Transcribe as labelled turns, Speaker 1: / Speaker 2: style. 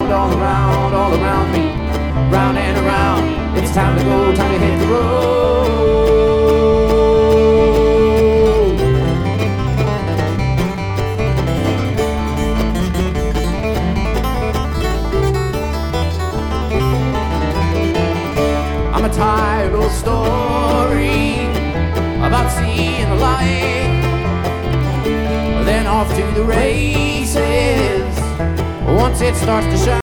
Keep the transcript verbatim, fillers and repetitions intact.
Speaker 1: around, all around, all around me, round and around. It's time to go, time to hit the road. I'm a tired old story about seeing the light, then off to the races once it starts to shine.